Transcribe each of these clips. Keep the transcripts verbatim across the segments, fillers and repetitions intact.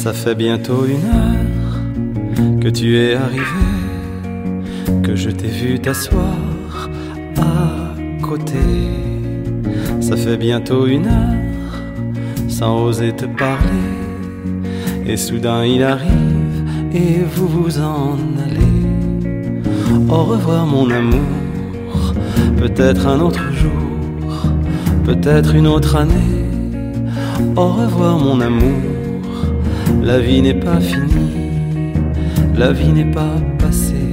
Ça fait bientôt une heure que tu es arrivé, que je t'ai vu t'asseoir à côté. Ça fait bientôt une heure sans oser te parler, et soudain il arrive et vous vous en allez. Au revoir mon amour, peut-être un autre jour, peut-être une autre année. Au revoir mon amour, la vie n'est pas finie, la vie n'est pas passée.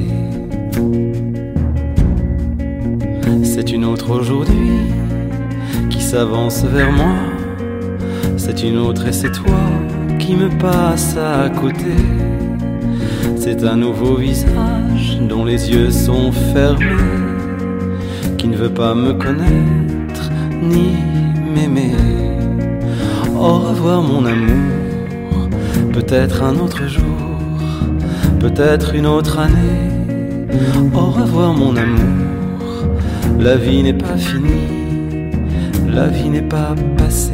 C'est une autre aujourd'hui qui s'avance vers moi. C'est une autre et c'est toi qui me passe à côté. C'est un nouveau visage dont les yeux sont fermés, qui ne veut pas me connaître ni m'aimer. Au revoir mon amour, peut-être un autre jour, peut-être une autre année. Au revoir mon amour, la vie n'est pas finie, la vie n'est pas passée.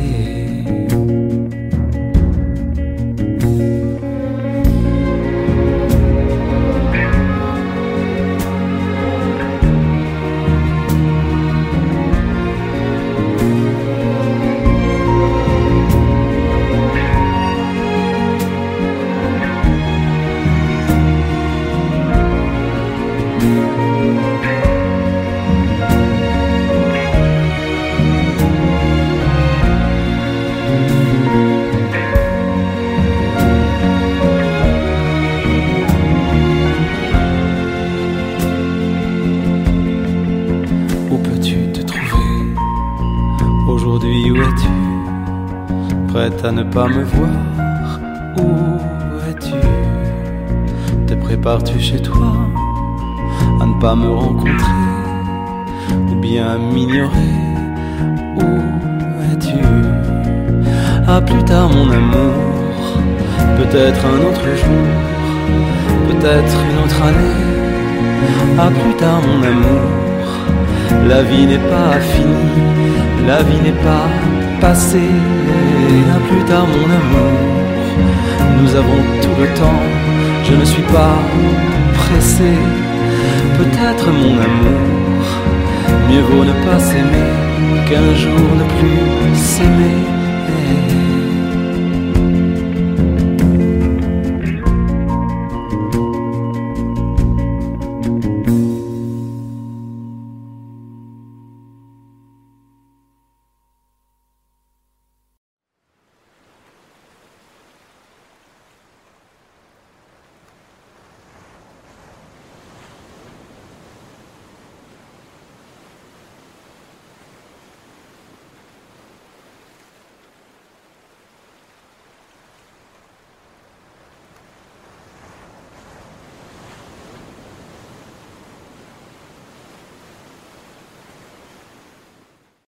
Aujourd'hui, où es-tu? Prête à ne pas me voir? Où es-tu? Te prépares-tu chez toi à ne pas me rencontrer, ou bien à m'ignorer? Où es-tu? À plus tard mon amour, peut-être un autre jour, peut-être une autre année. À plus tard mon amour, la vie n'est pas finie, la vie n'est pas passée. À plus tard mon amour, nous avons tout le temps, je ne suis pas pressé. Peut-être mon amour, mieux vaut ne pas s'aimer qu'un jour ne plus s'aimer.